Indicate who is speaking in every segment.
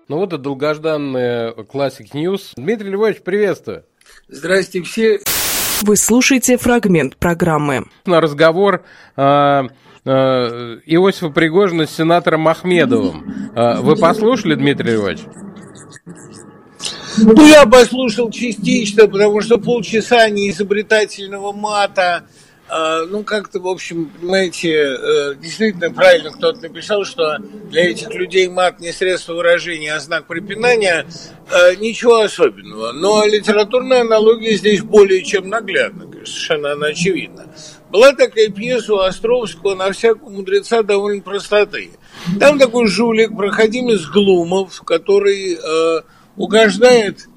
Speaker 1: Ну вот и долгожданная Classic News. Дмитрий Львович, приветствую.
Speaker 2: Здрасте все.
Speaker 3: Вы слушаете фрагмент программы.
Speaker 1: На разговор Иосифа Пригожина с сенатором Ахмедовым. Вы послушали, Дмитрий Львович?
Speaker 2: Ну, я послушал частично, потому что полчаса неизобретательного мата. Ну, как-то, в общем, понимаете, действительно правильно кто-то написал, что для этих людей мат не средство выражения, а знак препинания. Ничего особенного. Но литературная аналогия здесь более чем наглядна, совершенно она очевидна. Была такая пьеса у Островского «На всякого мудреца» довольно простоты. Там такой жулик, проходимец Глумов, который угождает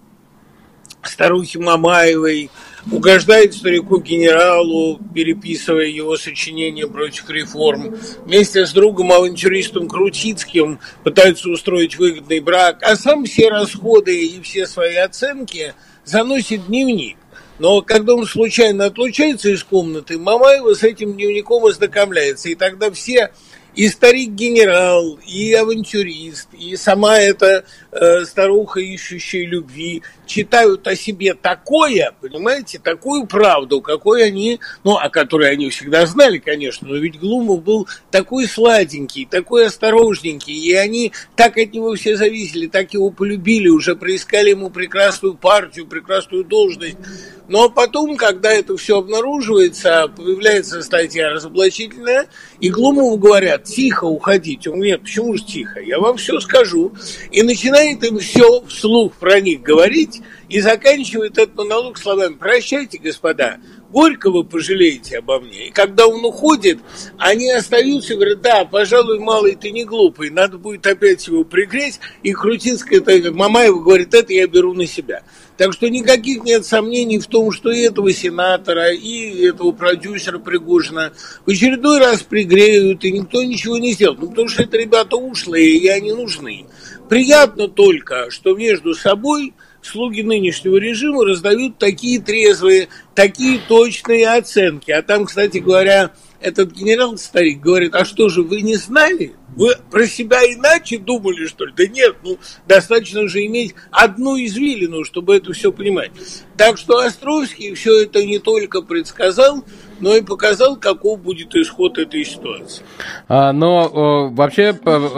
Speaker 2: старухе Мамаевой, угождает старику-генералу, переписывая его сочинения против реформ. Вместе с другом-авантюристом Крутицким пытается устроить выгодный брак, а сам все расходы и все свои оценки заносит в дневник. Но когда он случайно отлучается из комнаты, Мамаева с этим дневником ознакомляется, и тогда все... И старик-генерал, и авантюрист, и сама эта старуха, ищущая любви, читают о себе такое, понимаете, такую правду, какой они, ну, о которой они всегда знали, конечно, но ведь Глумов был такой сладенький, такой осторожненький, и они так от него все зависели, так его полюбили, уже приискали ему прекрасную партию, прекрасную должность. Но потом, когда это все обнаруживается, появляется статья разоблачительная, и Глумову говорят: тихо уходите. Он говорит: нет, почему же тихо? Я вам все скажу. И начинает им все вслух про них говорить, и заканчивает этот монолог словами: прощайте, господа, горько вы пожалеете обо мне. И когда он уходит, они остаются и говорят: да, пожалуй, малый, ты не глупый, надо будет опять его пригреть. И Крутицкая, Мамаева говорит: это я беру на себя. Так что никаких нет сомнений в том, что и этого сенатора, и этого продюсера Пригожина в очередной раз пригреют, и никто ничего не сделает. Ну, потому что это ребята ушлые, и они нужны. Приятно только, что между собой слуги нынешнего режима раздают такие трезвые, такие точные оценки. А там, кстати говоря, этот генерал-старик говорит: а что же, вы не знали? Вы про себя иначе думали, что ли? Да нет, ну, достаточно же иметь одну извилину, чтобы это все понимать. Так что Островский все это не только предсказал, но и показал, каков будет исход этой ситуации.
Speaker 1: Но вообще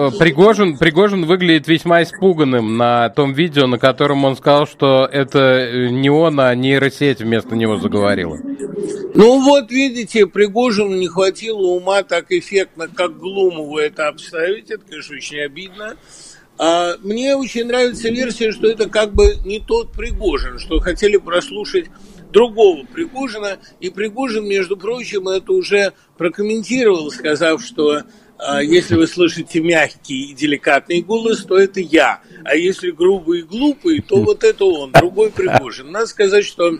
Speaker 1: Пригожин выглядит весьма испуганным на том видео, на котором он сказал, что это не он, а нейросеть вместо него заговорила.
Speaker 2: Ну вот, видите, Пригожину не хватило ума так эффектно, как Глумову это обставить. Это, конечно, очень обидно. Мне очень нравится версия, что это как бы не тот Пригожин, что хотели прослушать другого Пригожина. И Пригожин, между прочим, это уже прокомментировал, сказав, что если вы слышите мягкий и деликатный голос, то это я. А если грубый и глупый, то вот это он, другой Пригожин. Надо сказать, что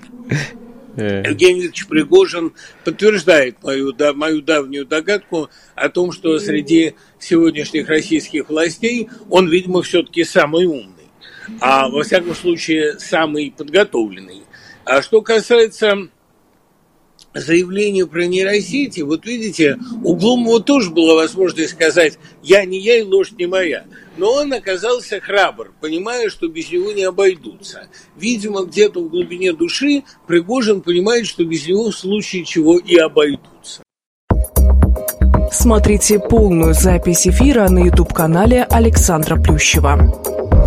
Speaker 2: Евгений Ильич Пригожин подтверждает мою давнюю догадку о том, что среди сегодняшних российских властей он, видимо, все-таки самый умный, а во всяком случае самый подготовленный. А что касается заявление про нейросети, вот видите, у Глумова тоже была возможность сказать: я не я и ложь не моя. Но он оказался храбр, понимая, что без него не обойдутся. Видимо, где-то в глубине души Пригожин понимает, что без него в случае чего и обойдутся.
Speaker 3: Смотрите полную запись эфира на YouTube-канале Александра Плющева.